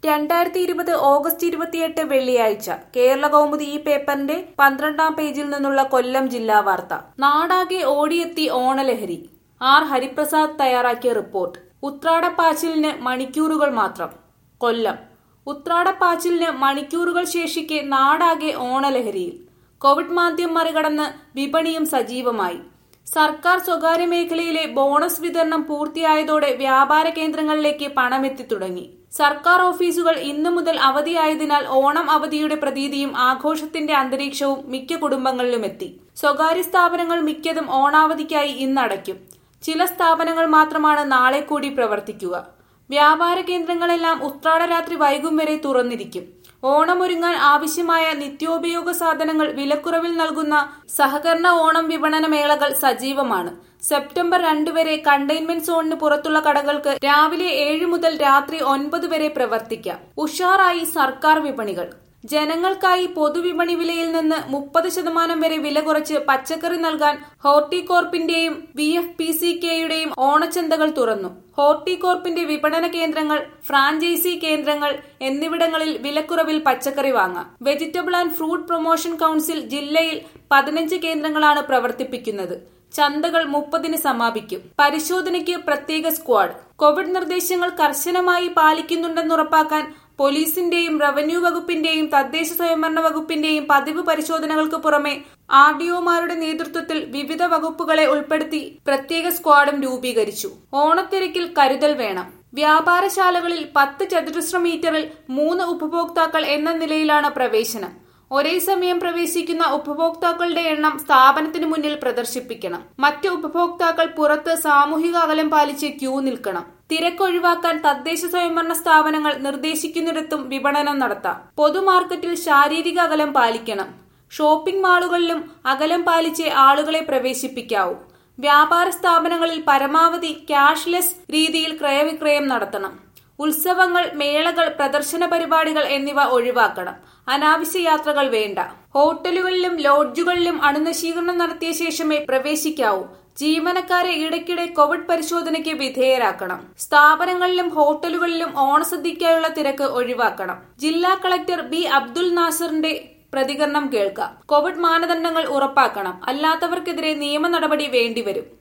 2020 August 28 വെള്ളിയാഴ്ച കേരള കൗമുദി ഈ പേപ്പറിന്റെ 12-ാം പേജിൽ നിന്നുള്ള കൊല്ലം ജില്ലാ വാർത്ത. നാടാകെ ഓടിയെത്തി ഓണലഹരി. ആർ ഹരിപ്രസാദ് തയ്യാറാക്കിയ റിപ്പോർട്ട്. ഉത്രാടപ്പാച്ചിലിന് മണിക്കൂറുകൾ മാത്രം. കൊല്ലം. ഉത്രാടപ്പാച്ചിലിന് മണിക്കൂറുകൾ ശേഷിക്കെ നാടാകെ ഓണലഹരിയിൽ. കോവിഡ് മാന്ദ്യം മറികടന്ന് വിപണിയും സജീവമായി. സർക്കാർ സ്വകാര്യ മേഖലയിലെ ബോണസ് വിതരണം പൂർത്തിയായതോടെ വ്യാപാര കേന്ദ്രങ്ങളിലേക്ക് പണമെത്തി തുടങ്ങി. സർക്കാർ ഓഫീസുകൾ ഇന്നു മുതൽ അവധിയായതിനാൽ ഓണം അവധിയുടെ പ്രതീതിയും ആഘോഷത്തിന്റെ അന്തരീക്ഷവും മിക്ക കുടുംബങ്ങളിലുമെത്തി. സ്വകാര്യ സ്ഥാപനങ്ങൾ മിക്കതും ഓണാവധിക്കായി ഇന്നടയ്ക്കും. ചില സ്ഥാപനങ്ങൾ മാത്രമാണ് നാളെ കൂടി പ്രവർത്തിക്കുക. വ്യാപാര കേന്ദ്രങ്ങളെല്ലാം ഉത്രാടരാത്രി വൈകും വരെ തുറന്നിരിക്കും. ഓണമൊരുങ്ങാൻ ആവശ്യമായ നിത്യോപയോഗ സാധനങ്ങൾ വിലക്കുറവിൽ നൽകുന്ന സഹകരണ ഓണം വിപണന മേളകൾ സജീവമാണ്. സെപ്റ്റംബർ 2 വരെ കണ്ടെയ്ൻമെന്റ് സോണിന് പുറത്തുള്ള കടകൾക്ക് രാവിലെ 7 മുതൽ രാത്രി 9 വരെ പ്രവർത്തിക്കാം. ഉഷാറായി സർക്കാർ വിപണികൾ. ജനങ്ങൾക്കായി പൊതുവിപണി വിലയിൽ നിന്ന് 30% വരെ വില കുറച്ച് പച്ചക്കറി നൽകാൻ ഹോർട്ടികോർപ്പിന്റെയും VFPCKയുടെയും ഓണച്ചന്തകൾ തുറന്നു. ഹോർട്ടികോർപ്പിന്റെ വിപണന കേന്ദ്രങ്ങൾ, ഫ്രാഞ്ചൈസി കേന്ദ്രങ്ങൾ എന്നിവിടങ്ങളിൽ വിലക്കുറവിൽ പച്ചക്കറി വാങ്ങാം. Vegetable and fruit promotion council ജില്ലയിൽ 15 കേന്ദ്രങ്ങളാണ് പ്രവർത്തിപ്പിക്കുന്നത്. ചന്തകൾ 30-ന് സമാപിക്കും. പരിശോധനയ്ക്ക് പ്രത്യേക സ്ക്വാഡ്. കോവിഡ് നിർദ്ദേശങ്ങൾ കർശനമായി പാലിക്കുന്നുണ്ടെന്നുറപ്പാക്കാൻ പോലീസിന്റെയും റവന്യൂ വകുപ്പിന്റെയും തദ്ദേശ സ്വയംഭരണ വകുപ്പിന്റെയും പതിവ് പരിശോധനകൾക്ക് പുറമെ RDOമാരുടെ നേതൃത്വത്തിൽ വിവിധ വകുപ്പുകളെ ഉൾപ്പെടുത്തി പ്രത്യേക സ്ക്വാഡും രൂപീകരിച്ചു. ഓണത്തിരക്കിൽ കരുതൽ വേണം. വ്യാപാരശാലകളിൽ 10 ചതുരശ്ര മീറ്ററിൽ 3 ഉപഭോക്താക്കൾ എന്ന നിലയിലാണ് പ്രവേശനം. ഒരേ സമയം പ്രവേശിക്കുന്ന ഉപഭോക്താക്കളുടെ എണ്ണം സ്ഥാപനത്തിന് മുന്നിൽ പ്രദർശിപ്പിക്കണം. മറ്റ് ഉപഭോക്താക്കൾ പുറത്ത് സാമൂഹിക അകലം പാലിച്ച് ക്യൂ നിൽക്കണം. തിരക്കൊഴിവാക്കാൻ തദ്ദേശ സ്വയംഭരണ സ്ഥാപനങ്ങൾ നിർദ്ദേശിക്കുന്നിടത്തും വിപണനം നടത്താം. പൊതുമാർക്കറ്റിൽ ശാരീരിക അകലം പാലിക്കണം. ഷോപ്പിംഗ് മാളുകളിലും അകലം പാലിച്ച് ആളുകളെ പ്രവേശിപ്പിക്കാവൂ. വ്യാപാര സ്ഥാപനങ്ങളിൽ പരമാവധി ക്യാഷ്ലെസ് രീതിയിൽ ക്രയവിക്രയം നടത്തണം. ഉത്സവങ്ങൾ, മേളകൾ, പ്രദർശന പരിപാടികൾ എന്നിവ ഒഴിവാക്കണം. അനാവശ്യ യാത്രകൾ വേണ്ട. ഹോട്ടലുകളിലും ലോഡ്ജുകളിലും അണുനശീകരണം നടത്തിയ ശേഷമേ പ്രവേശിക്കാവൂ. ജീവനക്കാരെ ഇടയ്ക്കിടെ കോവിഡ് പരിശോധനയ്ക്ക് വിധേയരാക്കണം. സ്ഥാപനങ്ങളിലും ഹോട്ടലുകളിലും ഓണസദ്യയ്ക്കായുള്ള തിരക്ക് ഒഴിവാക്കണം. ജില്ലാ കളക്ടർ B. അബ്ദുൽ നാസറിന്റെ പ്രതികരണം കേൾക്കാം. കോവിഡ് മാനദണ്ഡങ്ങൾ ഉറപ്പാക്കണം. അല്ലാത്തവർക്കെതിരെ നിയമ നടപടി വേണ്ടിവരും.